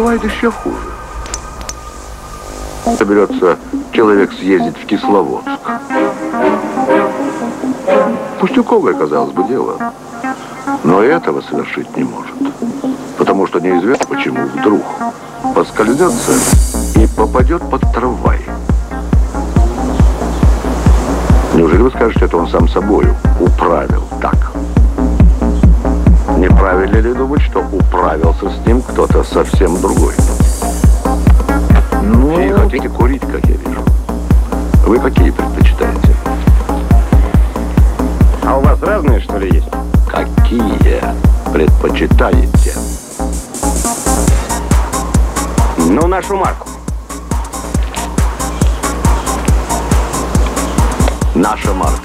бывает еще хуже. Соберется человек съездить в Кисловодск. Пустяковое, казалось бы, дело. Но этого совершить не может. Потому что неизвестно, почему вдруг поскользнется и попадет под трамвай. Неужели вы скажете, это он сам собою управил так? Не правильно ли думать, что управился с ним кто-то совсем другой? Ну... И хотите курить, как я вижу. Вы какие предпочитаете? А у вас разные, что ли, есть? Какие предпочитаете? Ну, нашу марку. Наша марка.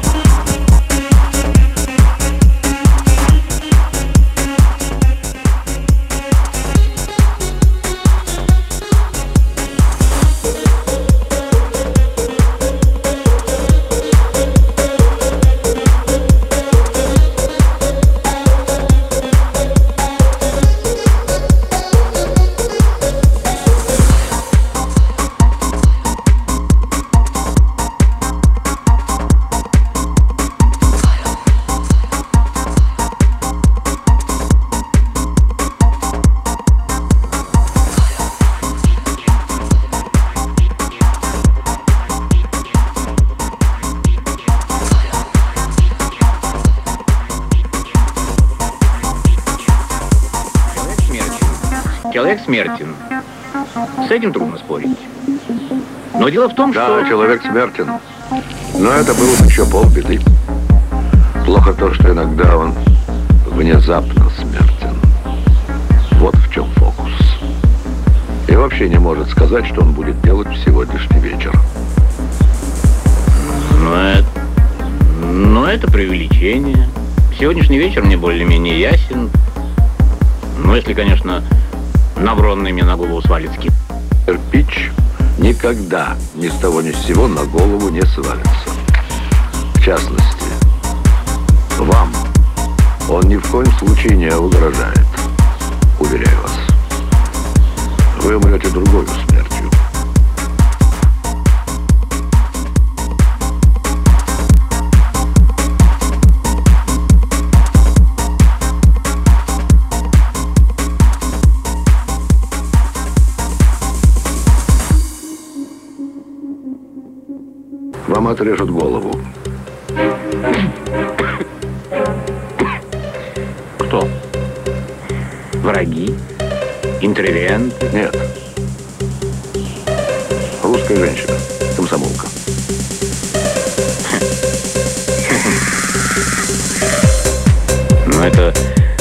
Человек смертен. С этим трудно спорить. Но дело в том, что... Да, человек смертен. Но это было бы еще полбеды. Плохо то, что иногда он внезапно смертен. Вот в чем фокус. И вообще не может сказать, что он будет делать в сегодняшний вечер. Но это преувеличение. Сегодняшний вечер мне более-менее ясен. Ну, если, конечно, Навронный мне на голову свалит скид. Кирпич никогда ни с того ни с сего на голову не свалится. В частности, вам он ни в коем случае не угрожает. Уверяю вас. Вы умрете другой смертью. Вам отрежут голову. Кто? Враги? Интервенты? Нет. Русская женщина. Комсомолка. Но это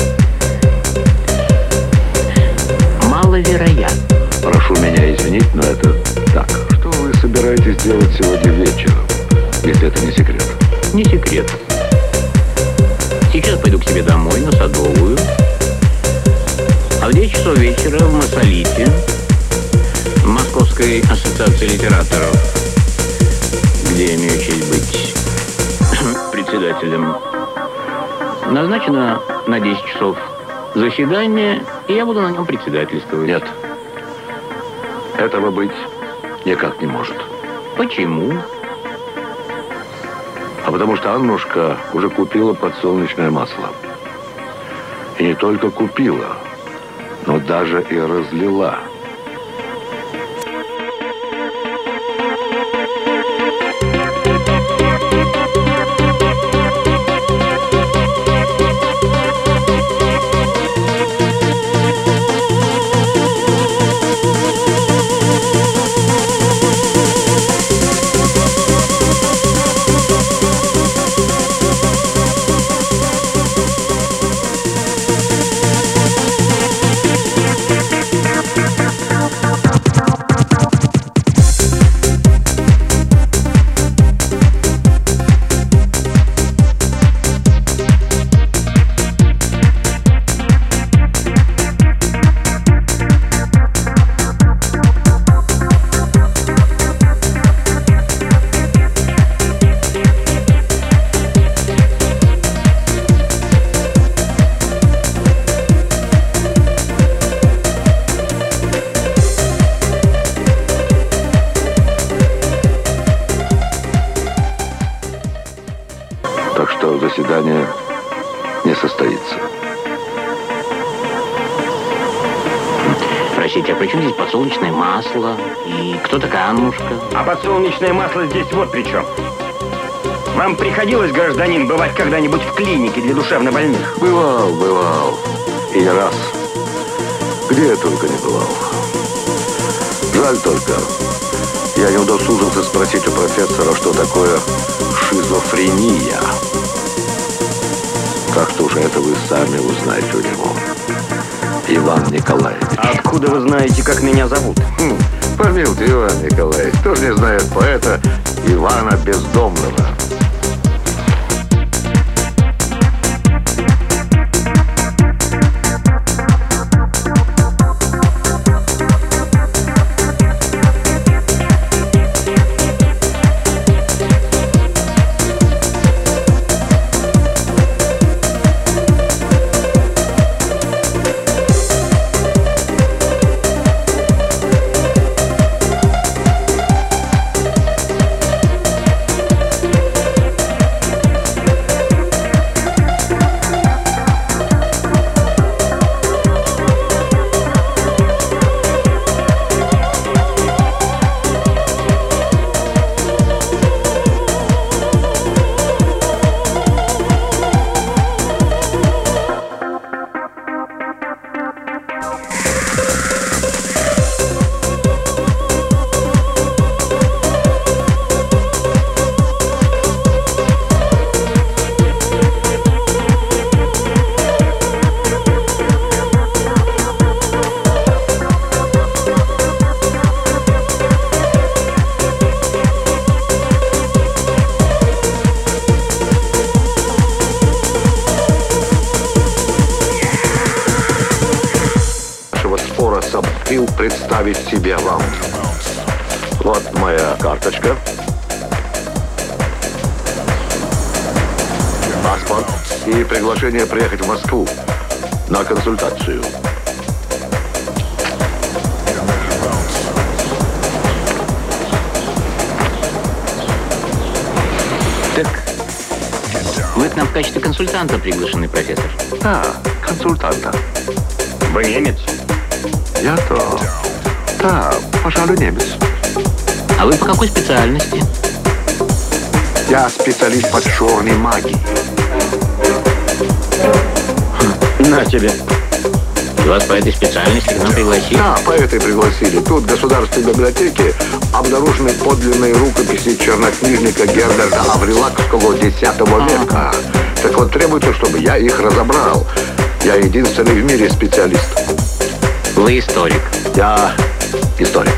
маловероятно. Прошу меня извинить, но это так. Что вы собираетесь делать сегодня вечером, если это не секрет? Не секрет. Сейчас пойду к себе домой, на Садовую. А в 9 часов вечера в Массолите, Московской ассоциации литераторов, где я имею честь быть председателем, назначено на 10 часов заседание, и я буду на нем председательствовать. Нет. Этого быть никак не может. Почему? А потому что Аннушка уже купила подсолнечное масло. И не только купила, но даже и разлила. не состоится. Простите, а при чем здесь подсолнечное масло? И кто такая Аннушка? А подсолнечное масло здесь вот при чем. Вам приходилось, гражданин, бывать когда-нибудь в клинике для душевнобольных? Бывал. И не раз. Где я только не бывал. Жаль только, я не удосужился спросить у профессора, что такое шизофрения. Так что уж это вы сами узнаете у него. Иван Николаевич. А откуда вы знаете, как меня зовут? Помилуйте, Иван Николаевич, кто же не знает поэта Ивана Бездомного? Представить себе вам. Вот моя карточка. Паспорт и приглашение приехать в Москву на консультацию. Так, вы к нам в качестве консультанта приглашены, профессор? Да, консультанта. Вы немец? Я-то... Да, пожалуй, немец. А вы по какой специальности? Я специалист по черной магии. На тебе. И вас по этой специальности к нам пригласили? Да, по этой пригласили. Тут в Государственной библиотеке обнаружены подлинные рукописи чернокнижника Герберта Аврилакского X века. Так вот, требуется, чтобы я их разобрал. Я единственный в мире специалист. Вы историк. Я историк.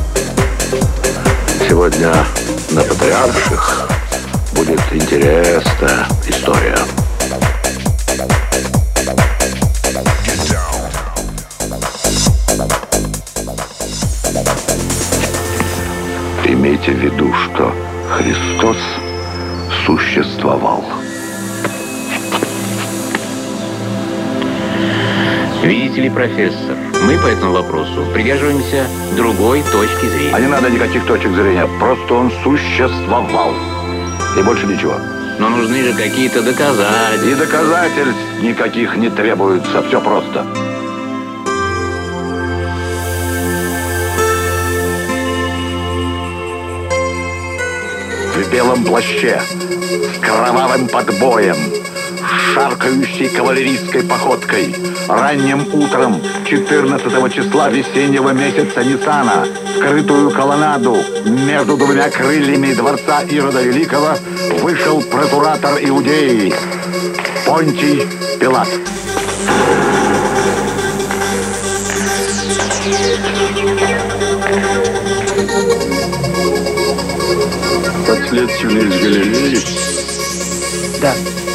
Сегодня на Патриарших будет интересная история. Имейте в виду, что Христос существовал. Видите ли, профессор, мы по этому вопросу придерживаемся другой точки зрения. А не надо никаких точек зрения, просто он существовал. И больше ничего. Но нужны же какие-то доказательства. И доказательств никаких не требуется, все просто. В белом плаще, с кровавым подбоем, шаркающей кавалерийской походкой, ранним утром 14 числа весеннего месяца Ниссана, скрытую колоннаду между двумя крыльями дворца Ирода Великого вышел прокуратор Иудеи Понтий Пилат. Подследственный из Галилеи? Да.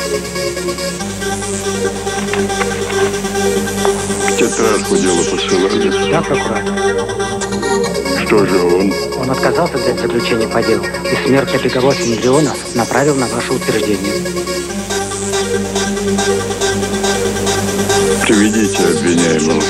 Тетрадку дело посылали? Да, прокуратор. Что же он? Он отказался дать заключение по делу и смертный приговор 7 миллионов направил на ваше утверждение. Приведите обвиняемого.